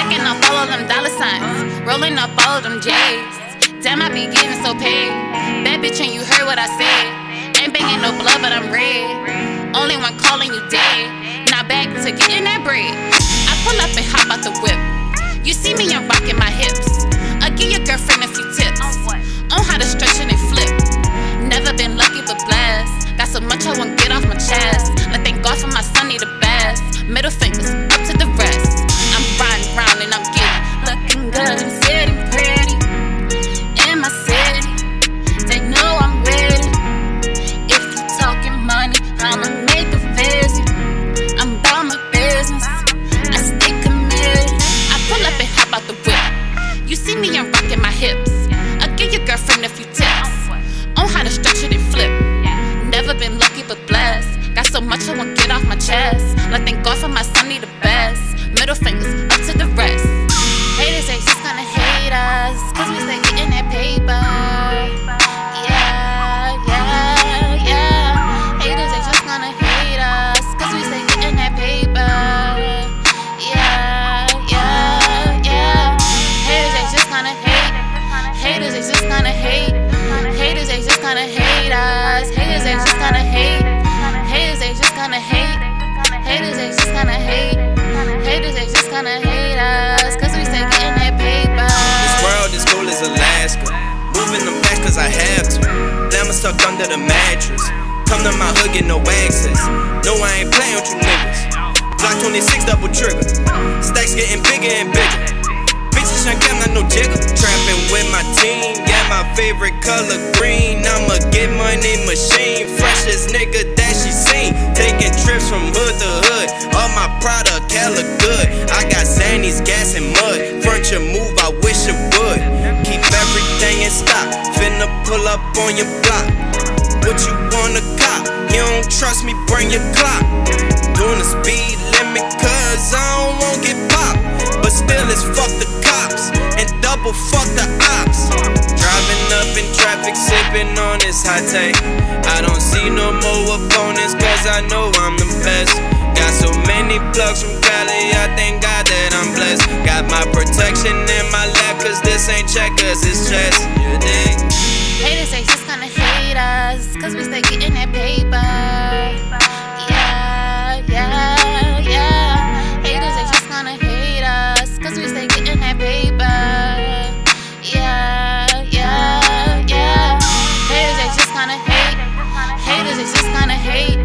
Stacking up all of them dollar signs, rolling up all of them J's. Damn, I be getting so paid. Bad bitch, and you heard what I said. Ain't banging no blood, but I'm red. Only one calling you dead. Now back to getting that bread. I pull up and hop out the whip. You see me, I'm rocking my hips. I give your girlfriend a few tips on how to stretch it and flip. Never been lucky but blessed. Got so much I won't get off my chest. Like thank God for my son, he the best. Middle fingers up to the rest. I'm riding round and I'm getting looking good and sitting pretty in my city. They know I'm ready. If you talking money, I'ma make a visit. I'm about my business. I stay committed. I pull up and hop out the whip. You see me, I'm rocking my hips. I give your girlfriend a few tips on how to stretch it and flip. Never been lucky but blessed. Got so much I won't get off my chest. Like thank God for my son, he the best. Middle fingers up to the rest. Haters, they just gonna hate us, cause we stay getting that paper. Yeah, yeah, yeah. Haters, they just gonna hate us, cause we stay getting that paper. Yeah, yeah, yeah. Haters, they just gonna hate. Haters, they just gonna hate. Haters, they just gonna hate us. Haters, they just gonna hate. Haters, they just gonna hate. Haters, they just gonna hate. Haters, they just gonna hate us, cause we stay getting that paper. This world is cool as Alaska. Moving them back cause I have to. Llama stuck under the mattress. Come to my hood, get no access. No, I ain't playing with you niggas. Block 26, double trigger. Stacks getting bigger and bigger. Bitches ain't got no jigger. Trapping with my team, yeah, my favorite color green. I'm a get money machine, freshest nigga that she seen. Taking trips from hood to hood, all my product hella good. I got Zannies, gas and mud. Furniture move, I wish it would. Keep everything in stock, finna pull up on your block. What you wanna cop? You don't trust me, bring your clock. Doing the speed limit cause I don't wanna get popped. But still it's fuck the cops and double fuck the ops. Driving up in traffic, sipping on this hot take. I don't see no more opponents cause I know I'm the best. Got so many plugs from Cali, I thank God that I'm blessed. Got my protection in my lap cause this ain't checkers, it's chess. You dig? Haters, they just gonna hate us, cause we stay getting that paper. Yeah, yeah, yeah. Haters, they just gonna hate us, cause we stay getting that paper. Yeah, yeah, yeah. Haters, they just gonna hate. Haters, they just gonna hate.